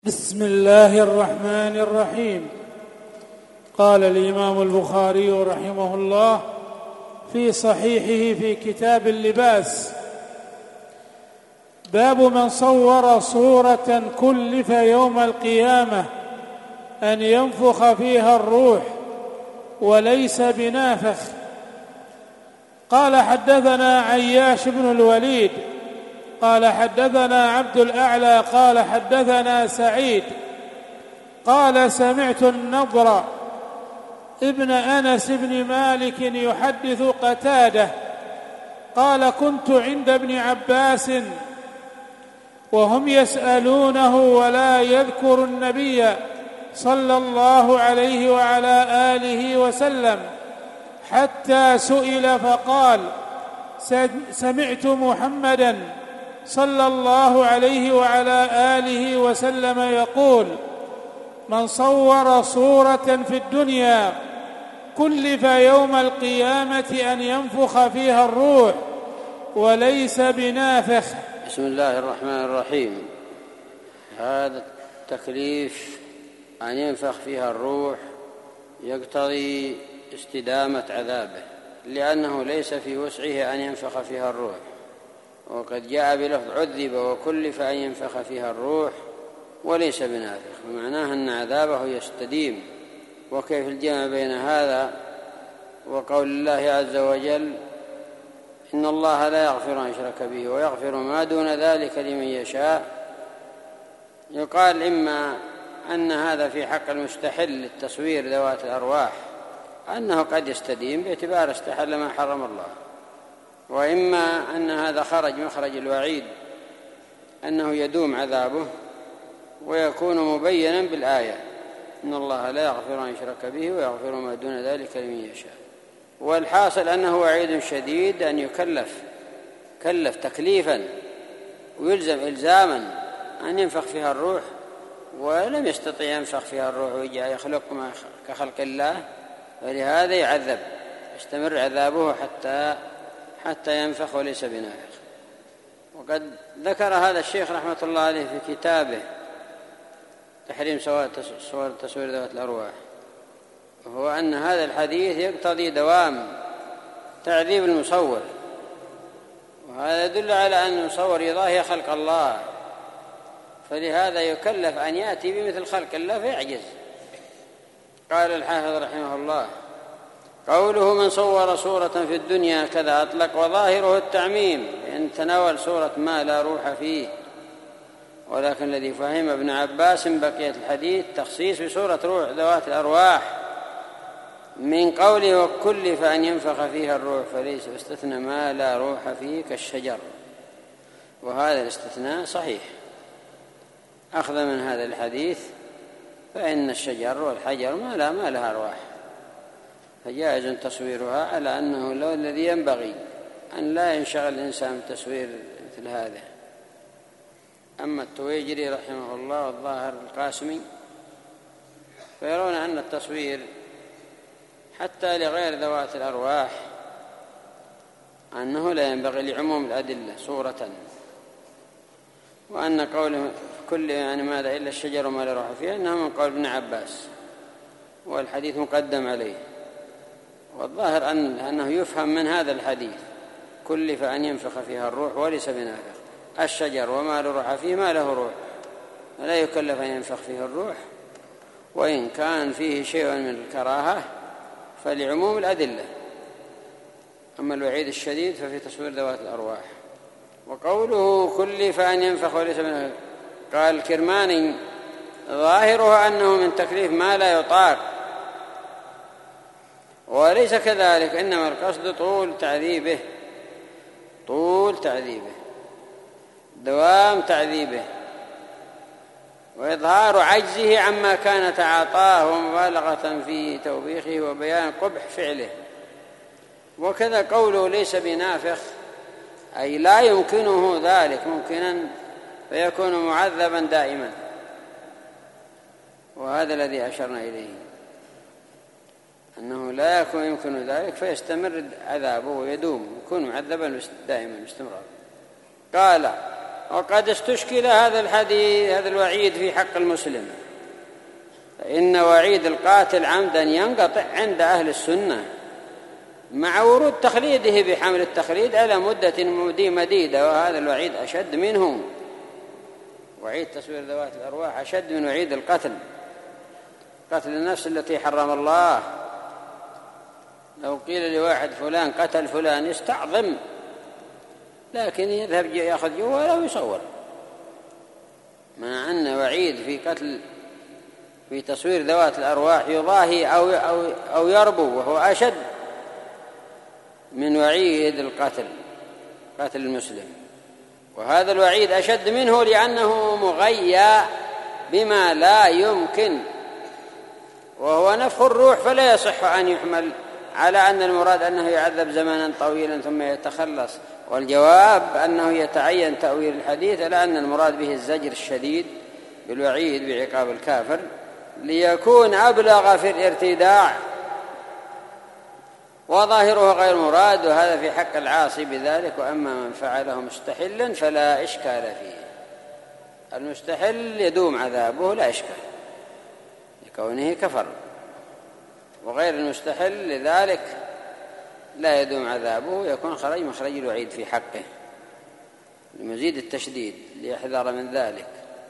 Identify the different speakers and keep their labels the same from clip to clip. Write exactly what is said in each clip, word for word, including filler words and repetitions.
Speaker 1: بسم الله الرحمن الرحيم. قال الإمام البخاري رحمه الله في صحيحه في كتاب اللباس: باب من صور صورة كلف يوم القيامة أن ينفخ فيها الروح وليس بنافخ. قال حدثنا عياش بن الوليد قال حدثنا عبد الأعلى قال حدثنا سعيد قال سمعت النضر ابن أنس بن مالك يحدث قتادة قال: كنت عند ابن عباس وهم يسألونه ولا يذكر النبي صلى الله عليه وعلى آله وسلم حتى سئل فقال: سمعت محمدًا صلى الله عليه وعلى آله وسلم يقول: من صور صورة في الدنيا كلف يوم القيامة أن ينفخ فيها الروح وليس بنافخ.
Speaker 2: بسم الله الرحمن الرحيم. هذا التكليف أن ينفخ فيها الروح يقتضي استدامة عذابه، لأنه ليس في وسعه أن ينفخ فيها الروح، وقد جاء بلفظ عذب وكلف أن ينفخ فيها الروح وليس بنافخ، ومعناه أن عذابه يستديم. وكيف الجمع بين هذا وقول الله عز وجل: إن الله لا يغفر أن يشرك به ويغفر ما دون ذلك لمن يشاء؟ يقال إما أن هذا في حق المستحل للتصوير ذوات الأرواح أنه قد يستديم باعتبار استحل ما حرم الله، وإما أن هذا خرج مخرج الوعيد أنه يدوم عذابه ويكون مبينا بالآية: إن الله لا يغفر أن يشرك به ويغفر ما دون ذلك لمن يشاء. والحاصل أنه وعيد شديد أن يكلف كلف تكليفا ويلزم إلزاما أن ينفخ فيها الروح، ولم يستطيع ينفخ فيها الروح ويجعل يخلق كخلق الله، ولهذا يعذب يستمر عذابه حتى حتى ينفخ وليس بنافخ. وقد ذكر هذا الشيخ رحمة الله عليه في كتابه تحريم صور تصوير ذوات الأرواح، وهو أن هذا الحديث يقتضي دوام تعذيب المصور، وهذا يدل على أن المصور يضاهي خلق الله، فلهذا يكلف أن يأتي بمثل خلق الله فيعجز. قال الحافظ رحمه الله: قوله من صور صورة في الدنيا كذا أطلق وظاهره التعميم، لأن تناول صورة ما لا روح فيه، ولكن الذي فهم ابن عباس بقية الحديث تخصيص بصورة روح ذوات الأرواح من قوله وكلف أن ينفخ فيها الروح، فليس استثنى ما لا روح فيه كالشجر، وهذا الاستثناء صحيح أخذ من هذا الحديث، فإن الشجر والحجر ما لا ما لها أرواح، فجائز تصويرها، على أنه لو الذي ينبغي أن لا ينشغل الإنسان بتصوير مثل هذا. أما التويجري رحمه الله والظاهر القاسمي فيرون أن التصوير حتى لغير ذوات الأرواح أنه لا ينبغي لعموم الأدلة صورة، وأن قوله كل يعني ماذا إلا الشجر وما لا روح فيه أنه من قول ابن عباس، والحديث مقدم عليه. والظاهر أن أنه يفهم من هذا الحديث كلف أن ينفخ فيها الروح وليس بنافخ. الشجر وما لا روح فيه ما له روح، لا يكلف أن ينفخ فيه الروح، وإن كان فيه شيء من الكراهة فلعموم الأدلة. أما الوعيد الشديد ففي تصوير ذوات الأرواح. وقوله كلف أن ينفخ وليس بنافخ، قال الكرماني: ظاهره أنه من تكليف ما لا يطاق، وليس كذلك، إنما القصد طول تعذيبه طول تعذيبه دوام تعذيبه وإظهار عجزه عما كان تعاطاه ومبالغة في توبيخه وبيان قبح فعله. وكذا قوله ليس بنافخ أي لا يمكنه ذلك ممكنا فيكون معذبا دائما، وهذا الذي أشرنا إليه، أنه لا يكون يمكن ذلك فيستمر عذابه ويدوم، يكون معذبا دائما باستمرار. قال: وقد استشكل هذا الحديث هذا الوعيد في حق المسلم، فإن وعيد القاتل عمدا ينقطع عند أهل السنة مع ورود تخليده بحمل التخليد على مدة مديدة، وهذا الوعيد أشد منه. وعيد تسوير ذوات الأرواح أشد من وعيد القتل، قتل النفس التي حرم الله. لو قيل لواحد فلان قتل فلان يستعظم، لكن يذهب يأخذ جواله ويصور، مع أن وعيد في قتل في تصوير ذوات الأرواح يضاهي أو, أو, أو يربو، وهو أشد من وعيد القتل قتل المسلم. وهذا الوعيد أشد منه لأنه مغيى بما لا يمكن، وهو نفخ الروح، فلا يصح أن يحمل على أن المراد أنه يعذب زمانا طويلا ثم يتخلص. والجواب أنه يتعين تأويل الحديث على أن المراد به الزجر الشديد بالوعيد بعقاب الكافر ليكون أبلغ في الارتداع، وظاهره غير مراد، وهذا في حق العاصي بذلك. وأما من فعله مستحلا فلا إشكال فيه. المستحل يدوم عذابه لا إشكال لكونه كفر، وغير المستحل لذلك لا يدوم عذابه، يكون خرج مخرج الوعيد في حقه لمزيد التشديد ليحذر من ذلك.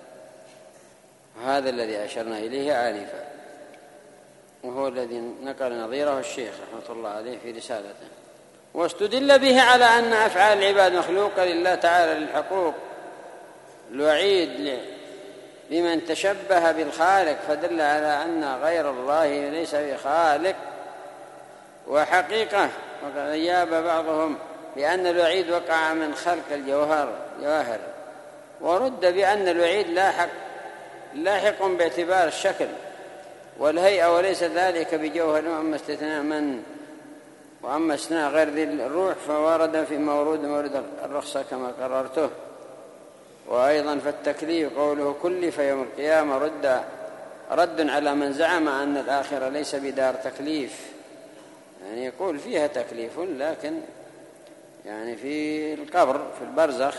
Speaker 2: وهذا الذي أشرنا إليه آنفا، وهو الذي نقل نظيره الشيخ رحمة الله عليه في رسالته. واستدل به على أن أفعال العباد مخلوقة لله تعالى للحقوق. الوعيد بمن تشبه بالخالق فدل على أن غير الله ليس بخالق وحقيقة. وقد أجاب بعضهم بأن الوعيد وقع من خلق الجوهر جواهر، ورد بأن الوعيد لاحق لاحق باعتبار الشكل والهيئة وليس ذلك بجوهر. وأما استثناء من وأما استثناء غير ذي الروح فورد في مورود مورد الرخصة كما قررته. وأيضا فالتكليف قوله كلف يوم القيامة رد رد على من زعم أن الآخرة ليس بدار تكليف، يعني يقول فيها تكليف لكن يعني في القبر في البرزخ،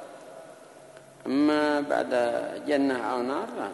Speaker 2: أما بعد جنة أو نار لا،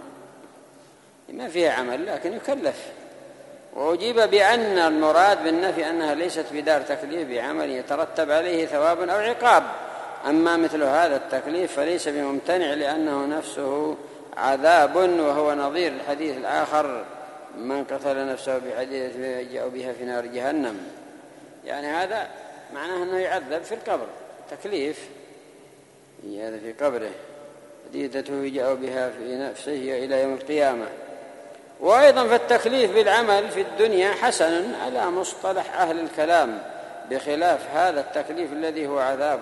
Speaker 2: ما فيها عمل لكن يكلف. وأجيب بأن المراد بالنفي أنها ليست بدار تكليف بعمل يترتب عليه ثواب أو عقاب. أما مثل هذا التكليف فليس بممتنع لأنه نفسه عذاب، وهو نظير الحديث الآخر من قتل نفسه بحديث يجأ بها في نار جهنم، يعني هذا معناه أنه يعذب في القبر تكليف، هذا في قبره حديثته يجأ بها في نفسه إلى يوم القيامة. وأيضا فالتكليف بالعمل في الدنيا حسن على مصطلح أهل الكلام، بخلاف هذا التكليف الذي هو عذاب.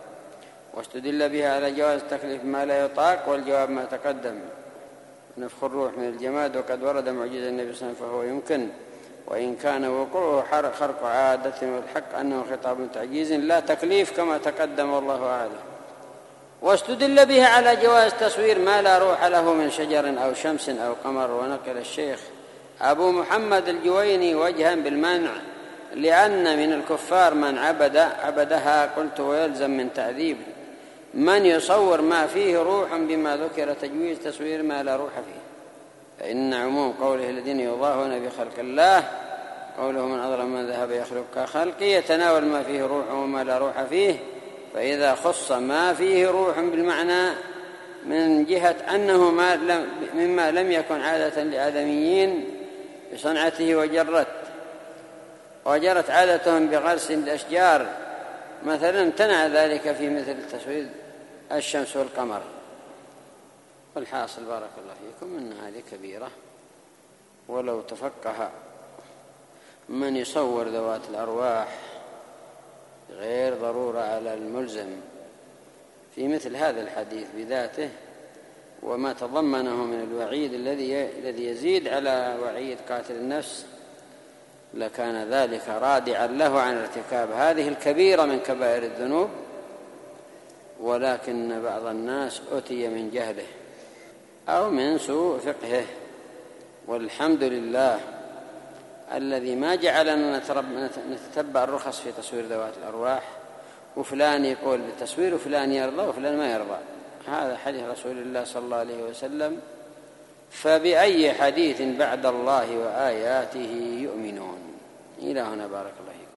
Speaker 2: واستدل بها على جواز التكليف ما لا يطاق، والجواب ما تقدم نفخ الروح من الجماد، وقد ورد معجزة النبي صلى الله عليه وسلم فهو يمكن، وإن كان وقوعه خرق عادة، والحق أنه خطاب تعجيز لا تكليف كما تقدم والله أعلم. واستدل بها على جواز تصوير ما لا روح له من شجر أو شمس أو قمر. ونقل الشيخ أبو محمد الجويني وجها بالمنع لأن من الكفار من عبد عبدها. قلت ويلزم من تعذيب من يصور ما فيه روح بما ذكر تجويز تصوير ما لا روح فيه، فإن عموم قوله الذين يضاهون بخلق الله قوله من أظلم من ذهب يخلق كخلقه يتناول ما فيه روح وما لا روح فيه. فإذا خص ما فيه روح بالمعنى من جهة أنه ما لم مما لم يكن عادة لآدميين بصنعته وجرت وجرت عادتهم بغرس الأشجار مثلا، امتنع ذلك في مثل تصوير الشمس والقمر. والحاصل بارك الله فيكم أن هذه كبيرة، ولو تفقه من يصور ذوات الأرواح غير ضرورة على الملزم في مثل هذا الحديث بذاته وما تضمنه من الوعيد الذي الذي يزيد على وعيد قاتل النفس، لكان ذلك رادعا له عن ارتكاب هذه الكبيرة من كبائر الذنوب. ولكن بعض الناس أتي من جهله أو من سوء فقهه، والحمد لله الذي ما جعلنا نتتبع الرخص في تصوير ذوات الأرواح، وفلان يقول بالتصوير وفلان يرضى وفلان ما يرضى، هذا حديث رسول الله صلى الله عليه وسلم. فبأي حديث بعد الله وآياته يؤمنون؟ إلى هنا بارك الله.